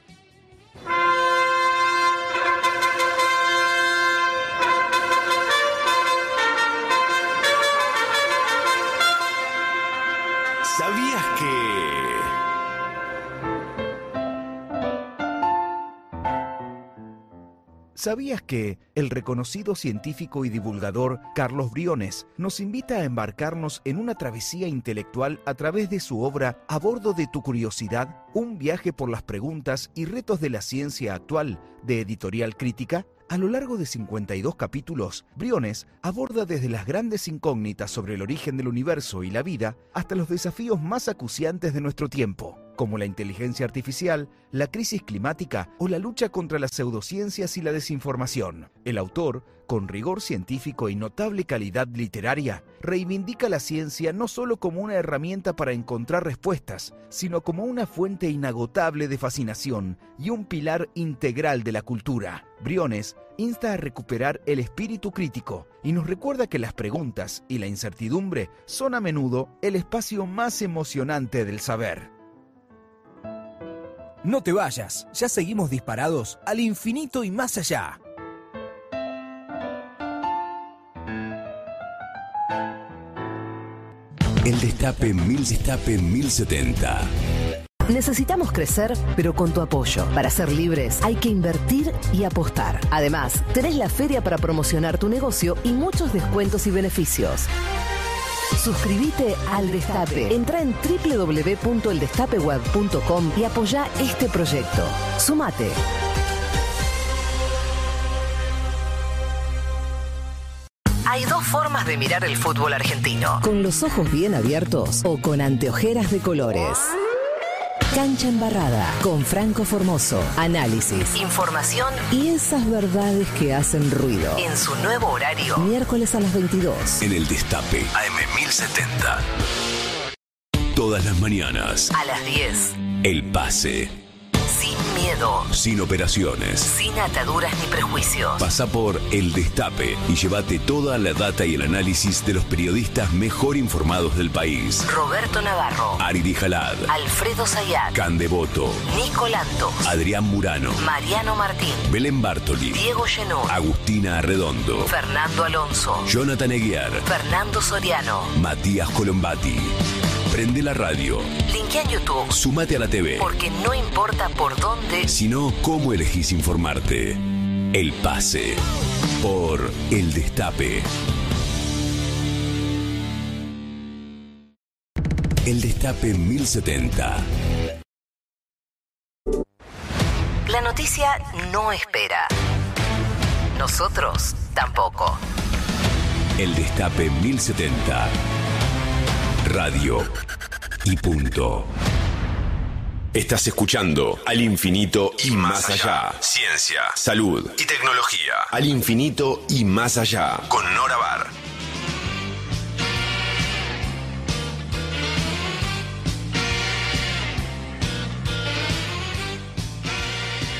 ¿Sabías que... ¿Sabías que el reconocido científico y divulgador Carlos Briones nos invita a embarcarnos en una travesía intelectual a través de su obra A bordo de tu curiosidad, un viaje por las preguntas y retos de la ciencia actual, de Editorial Crítica? A lo largo de cincuenta y dos capítulos, Briones aborda desde las grandes incógnitas sobre el origen del universo y la vida hasta los desafíos más acuciantes de nuestro tiempo, como la inteligencia artificial, la crisis climática o la lucha contra las pseudociencias y la desinformación. El autor, con rigor científico y notable calidad literaria, reivindica la ciencia no solo como una herramienta para encontrar respuestas, sino como una fuente inagotable de fascinación y un pilar integral de la cultura. Briones insta a recuperar el espíritu crítico y nos recuerda que las preguntas y la incertidumbre son a menudo el espacio más emocionante del saber. No te vayas, ya seguimos disparados al infinito y más allá. El Destape mil Destape mil setenta. Necesitamos crecer, pero con tu apoyo. Para ser libres hay que invertir y apostar. Además, tenés la feria para promocionar tu negocio y muchos descuentos y beneficios. Suscríbete al Destape. Entra en doble u doble u doble u punto el destape web punto com y apoya este proyecto. Sumate. Hay dos formas de mirar el fútbol argentino. Con los ojos bien abiertos o con anteojeras de colores. Cancha Embarrada, con Franco Formoso. Análisis, información y esas verdades que hacen ruido. En su nuevo horario, miércoles a las veintidós. En el Destape, A M mil setenta. Todas las mañanas. A las diez. El Pase. Sin miedo. Sin operaciones. Sin ataduras ni prejuicios. Pasa por El Destape y llévate toda la data y el análisis de los periodistas mejor informados del país. Roberto Navarro. Aridi Jalad. Alfredo Zayat. Can Devoto. Nico Lantos. Adrián Murano. Mariano Martín. Belén Bartoli. Diego Llenón. Agustina Arredondo. Fernando Alonso. Jonathan Eguiar. Fernando Soriano. Matías Colombati. Prende la radio. Linkea en YouTube. Sumate a la T V. Porque no importa por dónde, sino cómo elegís informarte. El Pase. Por El Destape. El Destape mil setenta. La noticia no espera. Nosotros tampoco. El Destape mil setenta. Radio y punto. Estás escuchando Al Infinito y Más Allá. Ciencia, salud y tecnología. Al Infinito y Más Allá. Con Nora Bar.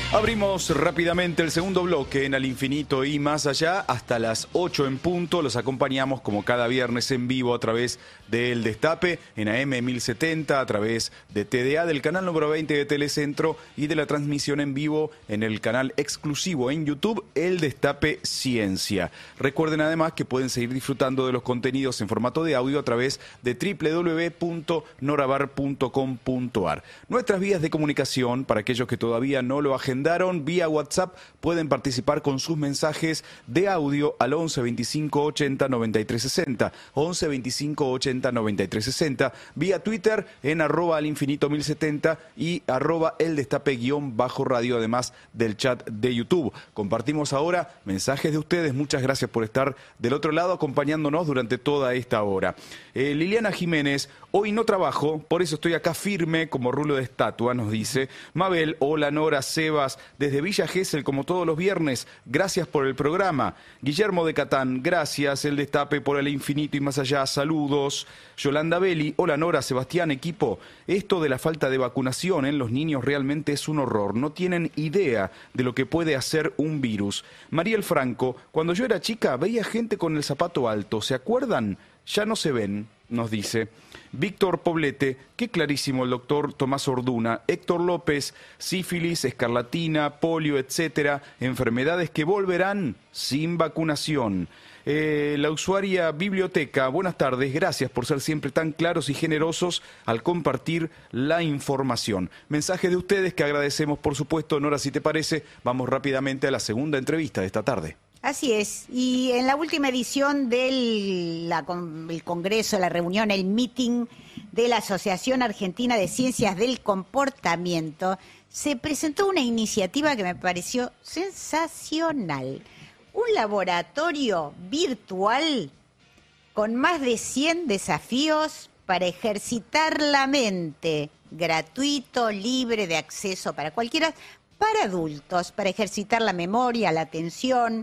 Abrimos rápidamente el segundo bloque en Al Infinito y Más Allá hasta las ocho en punto. Los acompañamos como cada viernes en vivo a través del Destape, en A M mil setenta, a través de T D A, del canal número veinte de Telecentro y de la transmisión en vivo en el canal exclusivo en YouTube, El Destape Ciencia. Recuerden además que pueden seguir disfrutando de los contenidos en formato de audio a través de doble u doble u doble u punto norabar punto com punto a r. Nuestras vías de comunicación, para aquellos que todavía no lo agendaron, vía WhatsApp, pueden participar con sus mensajes de audio al once veinticinco ochenta noventa y tres sesenta, once veinticinco ochenta noventa y tres sesenta, vía Twitter en arroba al infinito mil setenta y arroba el destape guión bajo radio, además del chat de YouTube. Compartimos ahora mensajes de ustedes. Muchas gracias por estar del otro lado acompañándonos durante toda esta hora. Eh, Liliana Jiménez, hoy no trabajo, por eso estoy acá firme como rulo de estatua, nos dice. Mabel, hola Nora, Sebas, desde Villa Gesell, como todos los viernes, gracias por el programa. Guillermo de Catán, gracias. El Destape por el infinito y más allá, saludos. Yolanda Belli, hola Nora, Sebastián, equipo. Esto de la falta de vacunación en los niños realmente es un horror. No tienen idea de lo que puede hacer un virus. Mariel Franco, cuando yo era chica veía gente con el zapato alto, ¿se acuerdan? Ya no se ven, nos dice. Víctor Poblete, qué clarísimo el doctor Tomás Orduna. Héctor López, sífilis, escarlatina, polio, etcétera, enfermedades que volverán sin vacunación. Eh, la usuaria Biblioteca, buenas tardes, gracias por ser siempre tan claros y generosos al compartir la información. Mensaje de ustedes que agradecemos, por supuesto. Nora, si te parece, vamos rápidamente a la segunda entrevista de esta tarde. Así es, y en la última edición del la, el Congreso, la reunión, el meeting de la Asociación Argentina de Ciencias del Comportamiento, se presentó una iniciativa que me pareció sensacional. Un laboratorio virtual con más de cien desafíos para ejercitar la mente, gratuito, libre de acceso para cualquiera, para adultos, para ejercitar la memoria, la atención,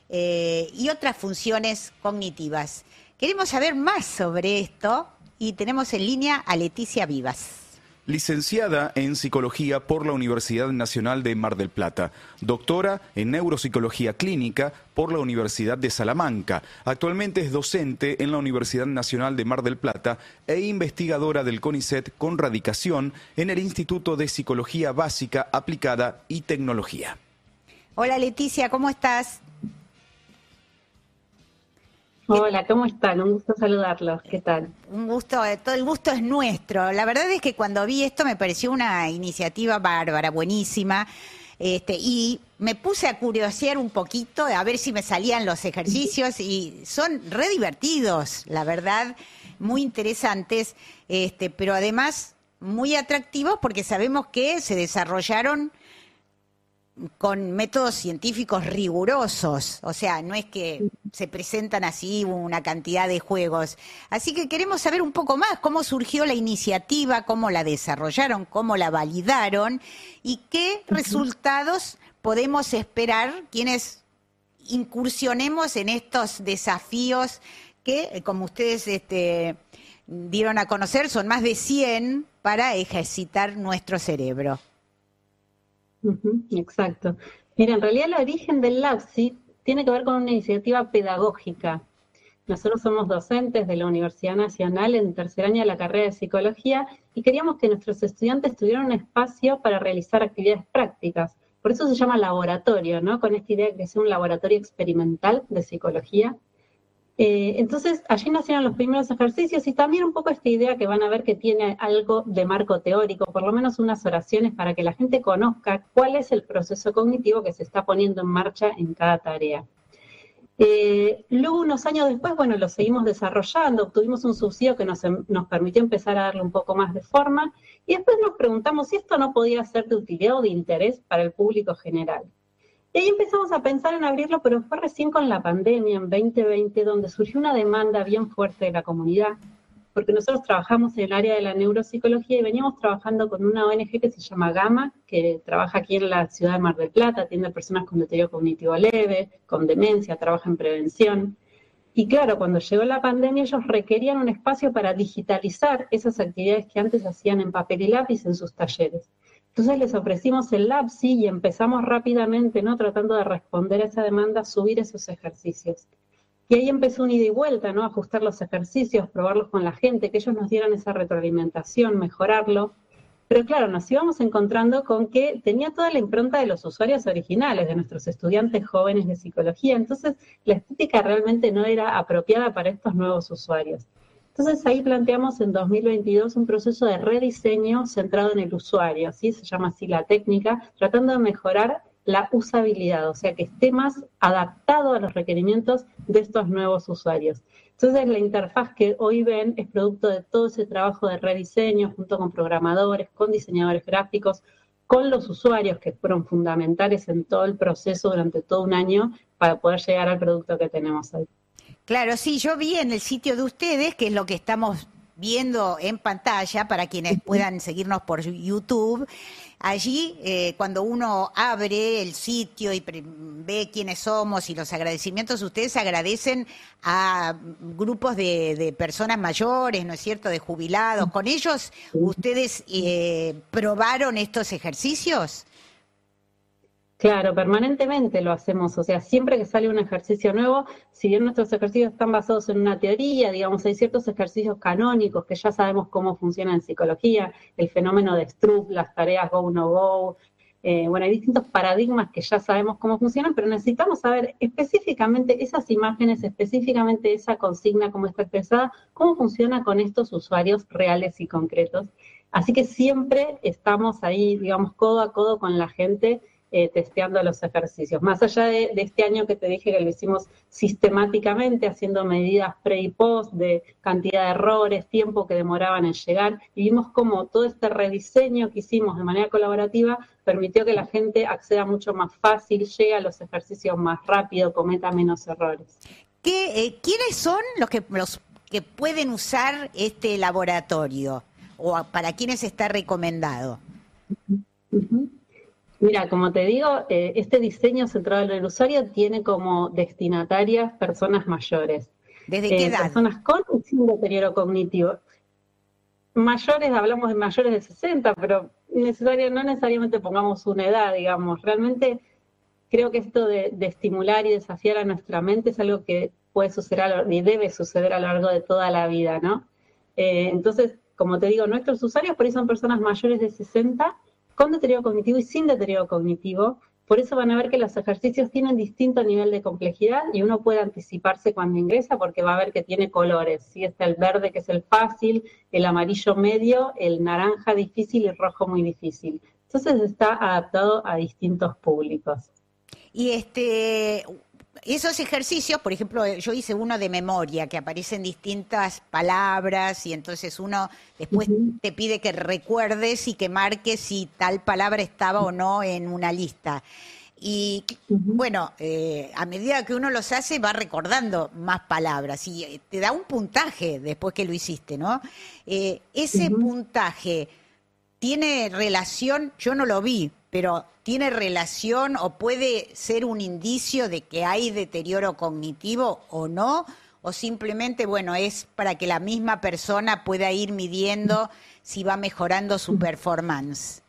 Eh, y otras funciones cognitivas. Queremos saber más sobre esto y tenemos en línea a Leticia Vivas. Licenciada en Psicología por la Universidad Nacional de Mar del Plata, doctora en Neuropsicología Clínica por la Universidad de Salamanca. Actualmente es docente en la Universidad Nacional de Mar del Plata e investigadora del CONICET con radicación en el Instituto de Psicología Básica, Aplicada y Tecnología. Hola Leticia, ¿cómo estás? Hola, ¿cómo están? Un gusto saludarlos. ¿Qué tal? Un gusto, todo el gusto es nuestro. La verdad es que cuando vi esto me pareció una iniciativa bárbara, buenísima, este, y me puse a curiosear un poquito a ver si me salían los ejercicios y son re divertidos, la verdad, muy interesantes, este, pero además muy atractivos porque sabemos que se desarrollaron con métodos científicos rigurosos, o sea, no es que se presentan así una cantidad de juegos. Así que queremos saber un poco más cómo surgió la iniciativa, cómo la desarrollaron, cómo la validaron y qué resultados podemos esperar quienes incursionemos en estos desafíos que, como ustedes este, dieron a conocer, son más de cien para ejercitar nuestro cerebro. Uh-huh, exacto. Mira, en realidad el origen del LAPSI tiene que ver con una iniciativa pedagógica. Nosotros somos docentes de la Universidad Nacional en tercer año de la carrera de Psicología y queríamos que nuestros estudiantes tuvieran un espacio para realizar actividades prácticas. Por eso se llama laboratorio, ¿no? Con esta idea de que sea un laboratorio experimental de psicología. Eh, entonces, allí nacieron los primeros ejercicios y también un poco esta idea que van a ver que tiene algo de marco teórico, por lo menos unas oraciones para que la gente conozca cuál es el proceso cognitivo que se está poniendo en marcha en cada tarea. Eh, luego, unos años después, bueno, lo seguimos desarrollando, obtuvimos un subsidio que nos, nos permitió empezar a darle un poco más de forma, y después nos preguntamos si esto no podía ser de utilidad o de interés para el público general. Y ahí empezamos a pensar en abrirlo, pero fue recién con la pandemia, en veinte veinte, donde surgió una demanda bien fuerte de la comunidad, porque nosotros trabajamos en el área de la neuropsicología y veníamos trabajando con una O N G que se llama Gama, que trabaja aquí en la ciudad de Mar del Plata, atiende a personas con deterioro cognitivo leve, con demencia, trabaja en prevención. Y claro, cuando llegó la pandemia, ellos requerían un espacio para digitalizar esas actividades que antes hacían en papel y lápiz en sus talleres. Entonces les ofrecimos el LAPSI y empezamos rápidamente, ¿no? Tratando de responder a esa demanda, subir esos ejercicios. Y ahí empezó un ida y vuelta, ¿no? Ajustar los ejercicios, probarlos con la gente, que ellos nos dieran esa retroalimentación, mejorarlo. Pero claro, nos íbamos encontrando con que tenía toda la impronta de los usuarios originales, de nuestros estudiantes jóvenes de psicología. Entonces, la estética realmente no era apropiada para estos nuevos usuarios. Entonces, ahí planteamos en dos mil veintidós un proceso de rediseño centrado en el usuario, ¿sí? Se llama así la técnica, tratando de mejorar la usabilidad, o sea, que esté más adaptado a los requerimientos de estos nuevos usuarios. Entonces, la interfaz que hoy ven es producto de todo ese trabajo de rediseño junto con programadores, con diseñadores gráficos, con los usuarios que fueron fundamentales en todo el proceso durante todo un año para poder llegar al producto que tenemos hoy. Claro, sí, yo vi en el sitio de ustedes, que es lo que estamos viendo en pantalla para quienes puedan seguirnos por YouTube. Allí, eh, cuando uno abre el sitio y ve quiénes somos y los agradecimientos, ustedes agradecen a grupos de, de personas mayores, ¿no es cierto?, de jubilados. ¿Con ellos ustedes eh, probaron estos ejercicios? Claro, permanentemente lo hacemos, o sea, siempre que sale un ejercicio nuevo, si bien nuestros ejercicios están basados en una teoría, digamos, hay ciertos ejercicios canónicos que ya sabemos cómo funcionan en psicología, el fenómeno de Stroop, las tareas go, no go, eh, bueno, hay distintos paradigmas que ya sabemos cómo funcionan, pero necesitamos saber específicamente esas imágenes, específicamente esa consigna, cómo está expresada, cómo funciona con estos usuarios reales y concretos. Así que siempre estamos ahí, digamos, codo a codo con la gente, Eh, testeando los ejercicios. Más allá de, de este año que te dije que lo hicimos sistemáticamente, haciendo medidas pre y post de cantidad de errores, tiempo que demoraban en llegar, y vimos cómo todo este rediseño que hicimos de manera colaborativa permitió que la gente acceda mucho más fácil, llegue a los ejercicios más rápido, cometa menos errores. ¿Qué, eh, ¿Quiénes son los que, los que pueden usar este laboratorio? ¿O para quiénes está recomendado? Uh-huh. Mira, como te digo, eh, este diseño centrado en el usuario tiene como destinatarias personas mayores. ¿Desde qué eh, edad? Personas con y sin deterioro cognitivo. Mayores, hablamos de mayores de sesenta, pero necesario, no necesariamente pongamos una edad, digamos. Realmente creo que esto de, de estimular y desafiar a nuestra mente es algo que puede suceder y debe suceder a lo largo de toda la vida, ¿no? Eh, entonces, como te digo, nuestros usuarios por ahí son personas mayores de sesenta, con deterioro cognitivo y sin deterioro cognitivo. Por eso van a ver que los ejercicios tienen distinto nivel de complejidad y uno puede anticiparse cuando ingresa porque va a ver que tiene colores, ¿sí? Está el verde, que es el fácil, el amarillo medio, el naranja difícil y rojo muy difícil. Entonces está adaptado a distintos públicos. Y este... esos ejercicios, por ejemplo, yo hice uno de memoria, que aparecen distintas palabras y entonces uno después uh-huh. te pide que recuerdes y que marques si tal palabra estaba o no en una lista. Y uh-huh. bueno, eh, a medida que uno los hace va recordando más palabras y te da un puntaje después que lo hiciste, ¿no? Eh, ese uh-huh. puntaje tiene relación, yo no lo vi, pero ¿tiene relación o puede ser un indicio de que hay deterioro cognitivo o no? ¿O simplemente, bueno, es para que la misma persona pueda ir midiendo si va mejorando su performance?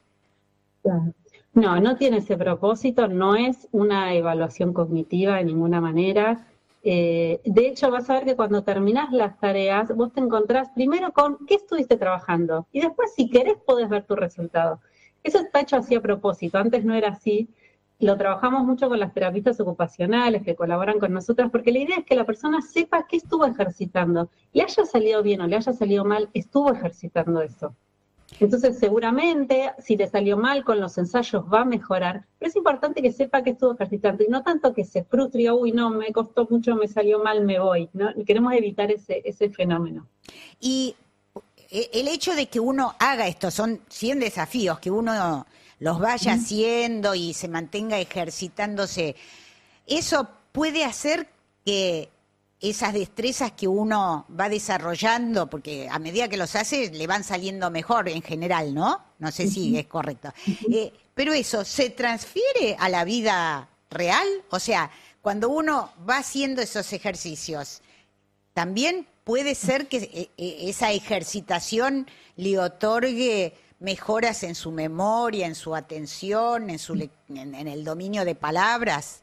No, no tiene ese propósito, no es una evaluación cognitiva de ninguna manera. Eh, de hecho, vas a ver que cuando terminás las tareas, vos te encontrás primero con qué estuviste trabajando y después, si querés, podés ver tu resultado. Eso está hecho así a propósito, antes no era así, lo trabajamos mucho con las terapistas ocupacionales que colaboran con nosotras, porque la idea es que la persona sepa qué estuvo ejercitando, le haya salido bien o le haya salido mal, estuvo ejercitando eso. Entonces seguramente si le salió mal con los ensayos va a mejorar, pero es importante que sepa que estuvo ejercitando y no tanto que se frustre y diga, uy no, me costó mucho, me salió mal, me voy, ¿no? Queremos evitar ese, ese fenómeno. Y el hecho de que uno haga esto, son cien desafíos, que uno los vaya mm. haciendo y se mantenga ejercitándose, eso puede hacer que esas destrezas que uno va desarrollando, porque a medida que los hace le van saliendo mejor en general, ¿no? No sé si es correcto. Eh, pero eso, ¿se transfiere a la vida real? O sea, cuando uno va haciendo esos ejercicios, también puede ser que esa ejercitación le otorgue mejoras en su memoria, en su atención, en, su le- en, en el dominio de palabras?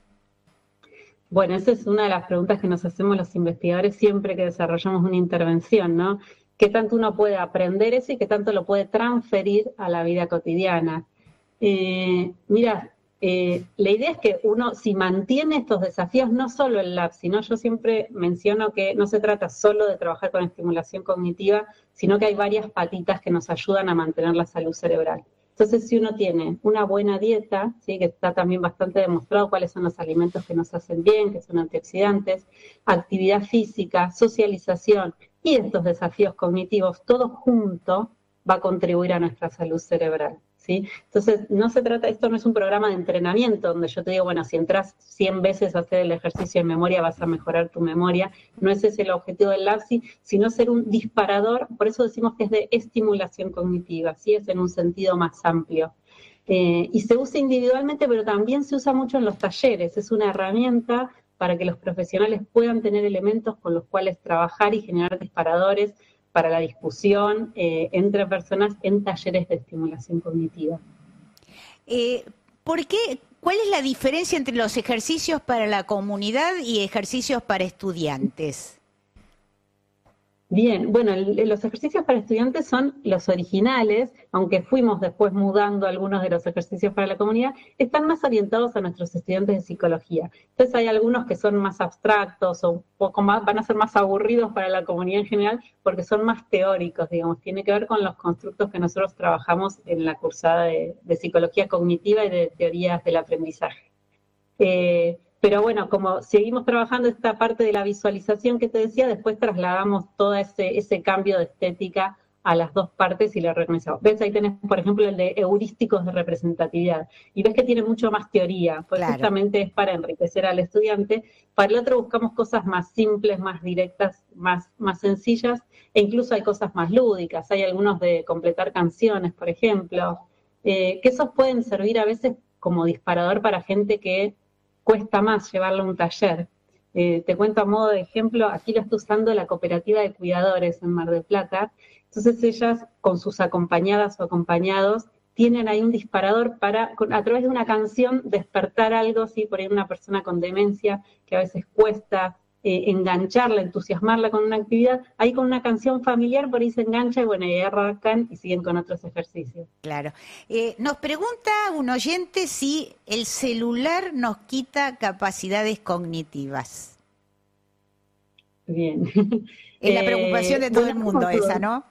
Bueno, esa es una de las preguntas que nos hacemos los investigadores siempre que desarrollamos una intervención, ¿no? ¿Qué tanto uno puede aprender eso y qué tanto lo puede transferir a la vida cotidiana? Eh, mira, eh, la idea es que uno, si mantiene estos desafíos, no solo el lab, sino yo siempre menciono que no se trata solo de trabajar con estimulación cognitiva, sino que hay varias patitas que nos ayudan a mantener la salud cerebral. Entonces, si uno tiene una buena dieta, ¿sí?, que está también bastante demostrado cuáles son los alimentos que nos hacen bien, que son antioxidantes, actividad física, socialización y estos desafíos cognitivos, todo junto va a contribuir a nuestra salud cerebral, ¿sí? Entonces, no se trata, esto no es un programa de entrenamiento donde yo te digo, bueno, si entras cien veces a hacer el ejercicio en memoria vas a mejorar tu memoria. No ese es el objetivo del LAPSI, sino ser un disparador, por eso decimos que es de estimulación cognitiva, ¿sí? Es en un sentido más amplio. Eh, y se usa individualmente, pero también se usa mucho en los talleres, es una herramienta para que los profesionales puedan tener elementos con los cuales trabajar y generar disparadores para la discusión eh, entre personas en talleres de estimulación cognitiva. Eh, ¿Por qué? ¿Cuál es la diferencia entre los ejercicios para la comunidad y ejercicios para estudiantes? Bien, bueno, el, los ejercicios para estudiantes son los originales, aunque fuimos después mudando algunos de los ejercicios para la comunidad, están más orientados a nuestros estudiantes de psicología. Entonces hay algunos que son más abstractos o un poco más, van a ser más aburridos para la comunidad en general porque son más teóricos, digamos, tiene que ver con los constructos que nosotros trabajamos en la cursada de, de psicología cognitiva y de teorías del aprendizaje. Eh, Pero bueno, como seguimos trabajando esta parte de la visualización que te decía, después trasladamos todo ese, ese cambio de estética a las dos partes y lo reorganizamos. ¿Ves? Ahí tenés, por ejemplo, el de heurísticos de representatividad. Y ves que tiene mucho más teoría, porque claro, justamente es para enriquecer al estudiante. Para el otro buscamos cosas más simples, más directas, más, más sencillas, e incluso hay cosas más lúdicas. Hay algunos de completar canciones, por ejemplo, eh, que esos pueden servir a veces como disparador para gente que cuesta más llevarlo a un taller. Eh, te cuento a modo de ejemplo, aquí lo está usando la cooperativa de cuidadores en Mar del Plata. Entonces ellas, con sus acompañadas o acompañados, tienen ahí un disparador para, a través de una canción, despertar algo, ¿sí? Por ahí una persona con demencia, que a veces cuesta eh, engancharla, entusiasmarla con una actividad, ahí con una canción familiar, por ahí se engancha y bueno, y arrancan y siguen con otros ejercicios. Claro. Eh, nos pregunta un oyente si el celular nos quita capacidades cognitivas. Bien. Es la preocupación de todo eh, el mundo esa, ¿no?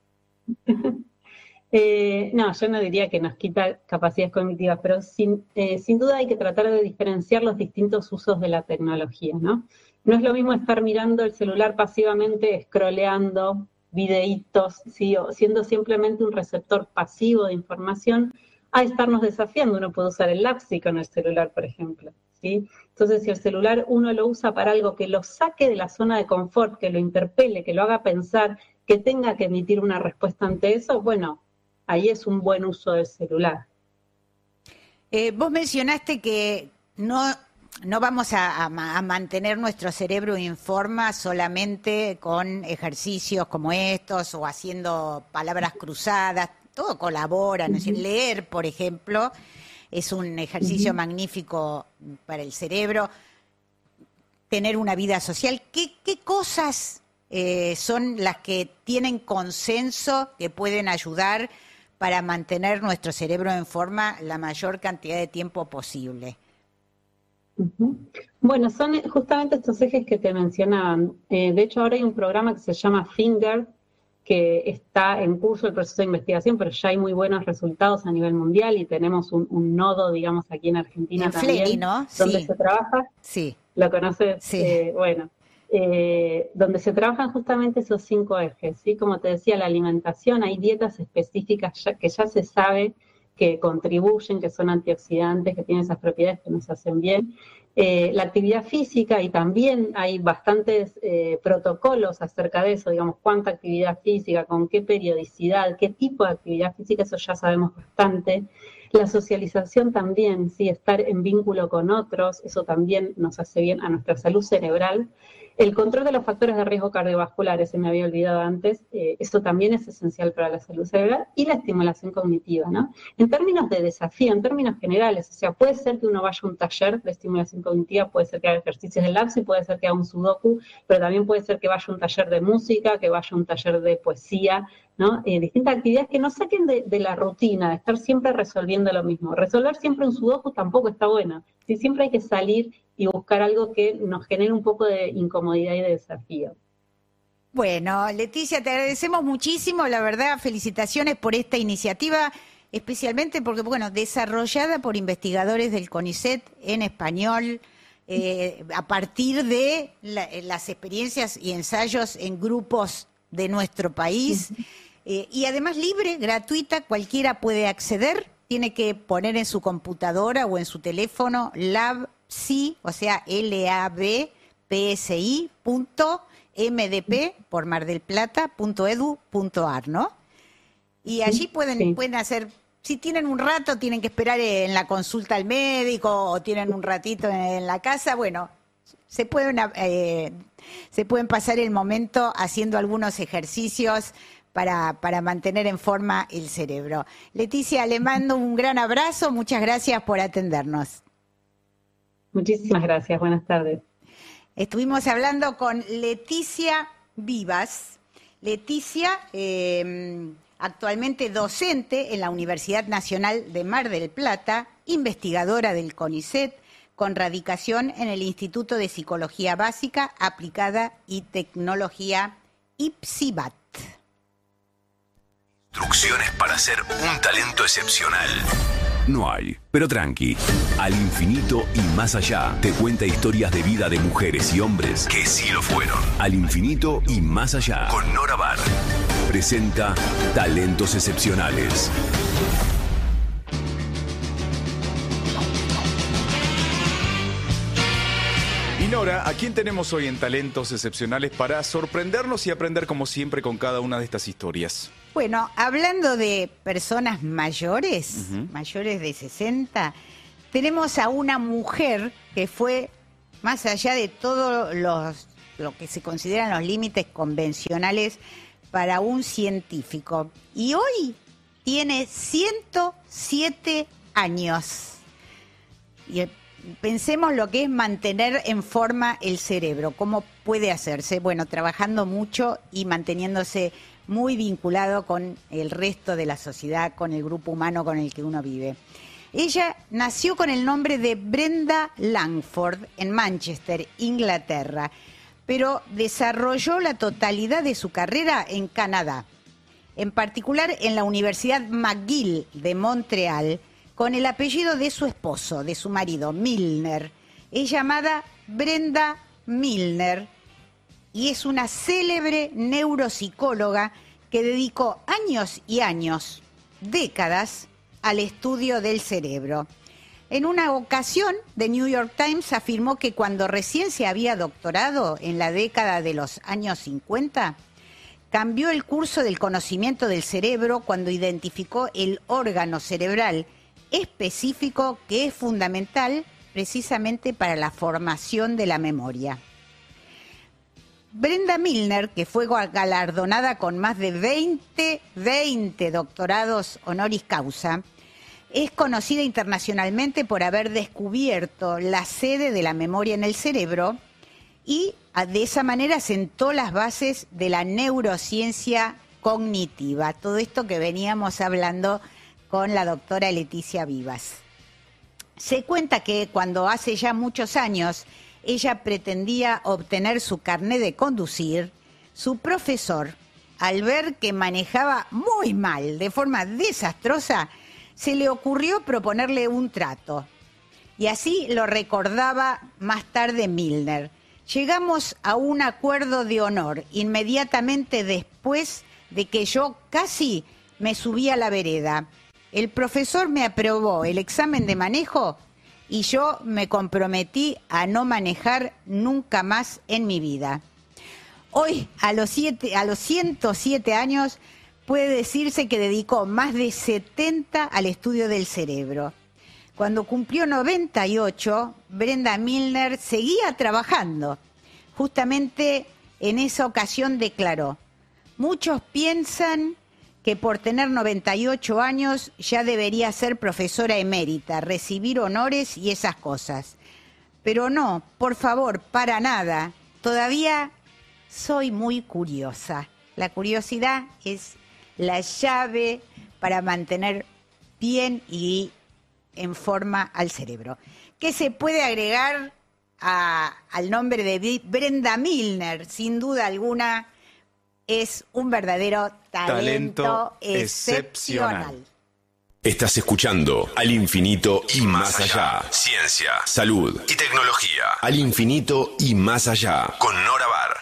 eh, no, yo no diría que nos quita capacidades cognitivas, pero sin, eh, sin duda hay que tratar de diferenciar los distintos usos de la tecnología, ¿no? No es lo mismo estar mirando el celular pasivamente, scrolleando videitos, ¿sí? O siendo simplemente un receptor pasivo de información, a estarnos desafiando. Uno puede usar el LAPSI con el celular, por ejemplo, ¿sí? Entonces, si el celular uno lo usa para algo que lo saque de la zona de confort, que lo interpele, que lo haga pensar, que tenga que emitir una respuesta ante eso, bueno, ahí es un buen uso del celular. Eh, vos mencionaste que no... No vamos a, a, a mantener nuestro cerebro en forma solamente con ejercicios como estos o haciendo palabras cruzadas. Todo colabora, ¿no? Es decir, leer, por ejemplo, es un ejercicio uh-huh. magnífico para el cerebro. Tener una vida social. ¿Qué, qué cosas eh, son las que tienen consenso que pueden ayudar para mantener nuestro cerebro en forma la mayor cantidad de tiempo posible? Uh-huh. Bueno, son justamente estos ejes que te mencionaban. Eh, de hecho, ahora hay un programa que se llama Finger, que está en curso el proceso de investigación, pero ya hay muy buenos resultados a nivel mundial y tenemos un, un nodo, digamos, aquí en Argentina en también, Flery, ¿no? Donde sí. se trabaja. Sí. ¿Lo conoces? Sí. Eh, bueno, eh, donde se trabajan justamente esos cinco ejes, ¿sí? Como te decía, la alimentación, hay dietas específicas ya, que ya se sabe que contribuyen, que son antioxidantes, que tienen esas propiedades que nos hacen bien. Eh, la actividad física, y también hay bastantes eh, protocolos acerca de eso, digamos, cuánta actividad física, con qué periodicidad, qué tipo de actividad física, eso ya sabemos bastante. La socialización también, sí, estar en vínculo con otros, eso también nos hace bien a nuestra salud cerebral. El control de los factores de riesgo cardiovasculares, se me había olvidado antes, eh, eso también es esencial para la salud cerebral, y la estimulación cognitiva, ¿no? En términos de desafío, en términos generales, o sea, puede ser que uno vaya a un taller de estimulación cognitiva, puede ser que haga ejercicios de lapsi, puede ser que haga un sudoku, pero también puede ser que vaya a un taller de música, que vaya a un taller de poesía, ¿no? Eh, distintas actividades que no saquen de, de la rutina, de estar siempre resolviendo lo mismo. Resolver siempre un sudoku tampoco está bueno, ¿sí? Siempre hay que salir y buscar algo que nos genere un poco de incomodidad y de desafío. Bueno, Leticia, te agradecemos muchísimo, la verdad, felicitaciones por esta iniciativa, especialmente porque, bueno, desarrollada por investigadores del CONICET en español, eh, a partir de la, las experiencias y ensayos en grupos de nuestro país, eh, y además libre, gratuita, cualquiera puede acceder, tiene que poner en su computadora o en su teléfono labpsi, o sea, L A B P S I punto M D P por Mar del Plata punto edu punto ar, ¿no? Y allí pueden, sí. pueden hacer, si tienen un rato, tienen que esperar en la consulta al médico o tienen un ratito en la casa, bueno, se pueden, eh, se pueden pasar el momento haciendo algunos ejercicios para, para mantener en forma el cerebro. Leticia, le mando un gran abrazo, muchas gracias por atendernos. Muchísimas gracias, buenas tardes. Estuvimos hablando con Leticia Vivas. Leticia, eh, actualmente docente en la Universidad Nacional de Mar del Plata, investigadora del CONICET, con radicación en el Instituto de Psicología Básica, Aplicada y Tecnología IPSIBAT. Instrucciones para ser un talento excepcional. No hay, pero tranqui. Al infinito y más allá te cuenta historias de vida de mujeres y hombres que sí lo fueron. Al infinito y más allá con Nora Bar. Presenta Talentos Excepcionales. Y Nora, ¿a quién tenemos hoy en Talentos Excepcionales para sorprendernos y aprender como siempre con cada una de estas historias? Bueno, hablando de personas mayores, uh-huh. mayores de sesenta, tenemos a una mujer que fue más allá de todo los, lo que se consideran los límites convencionales para un científico. Y hoy tiene ciento siete años. Y pensemos lo que es mantener en forma el cerebro. ¿Cómo puede hacerse? Bueno, trabajando mucho y manteniéndose muy vinculado con el resto de la sociedad, con el grupo humano con el que uno vive. Ella nació con el nombre de Brenda Langford en Manchester, Inglaterra, pero desarrolló la totalidad de su carrera en Canadá, en particular en la Universidad McGill de Montreal, con el apellido de su esposo, de su marido, Milner. Es llamada Brenda Milner y es una célebre neuropsicóloga que dedicó años y años, décadas, al estudio del cerebro. En una ocasión, The New York Times afirmó que cuando recién se había doctorado, en la década de los años cincuenta, cambió el curso del conocimiento del cerebro cuando identificó el órgano cerebral específico que es fundamental precisamente para la formación de la memoria. Brenda Milner, que fue galardonada con más de veinte, veinte doctorados honoris causa, es conocida internacionalmente por haber descubierto la sede de la memoria en el cerebro y de esa manera sentó las bases de la neurociencia cognitiva. Todo esto que veníamos hablando con la doctora Leticia Vivas. Se cuenta que cuando hace ya muchos años ella pretendía obtener su carné de conducir, su profesor, al ver que manejaba muy mal, de forma desastrosa, se le ocurrió proponerle un trato. Y así lo recordaba más tarde Milner. Llegamos a un acuerdo de honor inmediatamente después de que yo casi me subí a la vereda. El profesor me aprobó el examen de manejo y yo me comprometí a no manejar nunca más en mi vida. Hoy, a los, siete, a los ciento siete años, puede decirse que dedicó más de setenta al estudio del cerebro. Cuando cumplió noventa y ocho, Brenda Milner seguía trabajando. justamente en esa ocasión declaró: muchos piensan que por tener noventa y ocho años ya debería ser profesora emérita, recibir honores y esas cosas. Pero no, por favor, para nada. Todavía soy muy curiosa. La curiosidad es la llave para mantener bien y en forma al cerebro. ¿Qué se puede agregar a, al nombre de Brenda Milner? Sin duda alguna, es un verdadero talento, talento excepcional. excepcional. Estás escuchando Al Infinito y Más Allá. Ciencia, salud y tecnología. Al Infinito y Más Allá. Con Nora Bar.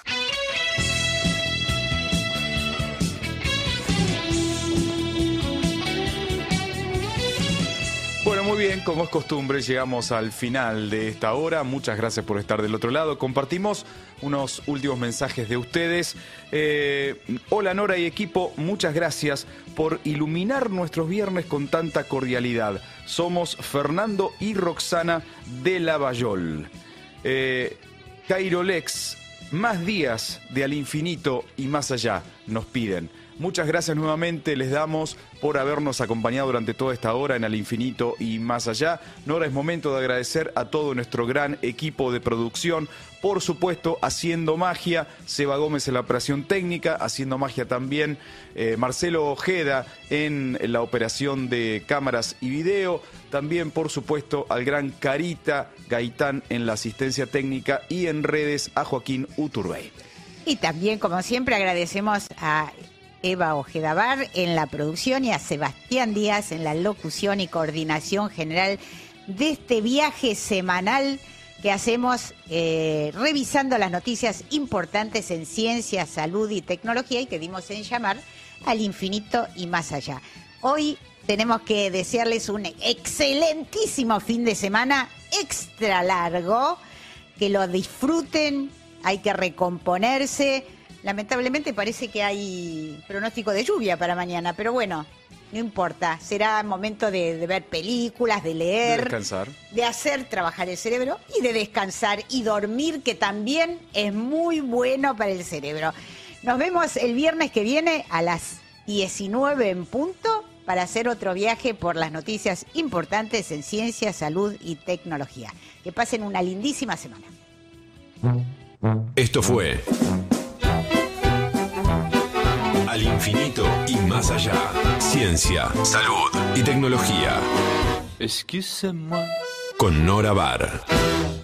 Bueno, muy bien, como es costumbre, llegamos al final de esta hora. Muchas gracias por estar del otro lado. Compartimos unos últimos mensajes de ustedes. Eh, hola Nora y equipo, muchas gracias por iluminar nuestros viernes con tanta cordialidad. Somos Fernando y Roxana de Lavallol. Eh, Cairolex, más días de Al Infinito y Más Allá, nos piden. Muchas gracias nuevamente, les damos por habernos acompañado durante toda esta hora en Al Infinito y Más Allá. Nora, es momento de agradecer a todo nuestro gran equipo de producción, por supuesto, haciendo magia, Seba Gómez en la operación técnica, haciendo magia también eh, Marcelo Ojeda en la operación de cámaras y video, también, por supuesto, al gran Carita Gaitán en la asistencia técnica y en redes a Joaquín Uturbey. Y también, como siempre, agradecemos a Eva Ojeda Bar en la producción y a Sebastián Díaz en la locución y coordinación general de este viaje semanal que hacemos eh, revisando las noticias importantes en ciencia, salud y tecnología y que dimos en llamar Al Infinito y Más Allá. Hoy tenemos que desearles un excelentísimo fin de semana, extra largo, que lo disfruten, hay que recomponerse. Lamentablemente parece que hay pronóstico de lluvia para mañana, pero bueno, no importa. Será momento de, de ver películas, de leer, de descansar, de hacer trabajar el cerebro y de descansar y dormir, que también es muy bueno para el cerebro. Nos vemos el viernes que viene a las diecinueve en punto para hacer otro viaje por las noticias importantes en ciencia, salud y tecnología. Que pasen una lindísima semana. Esto fue Al Infinito y Más Allá. Ciencia, salud y tecnología. Excusez-moi. Con Nora Bar.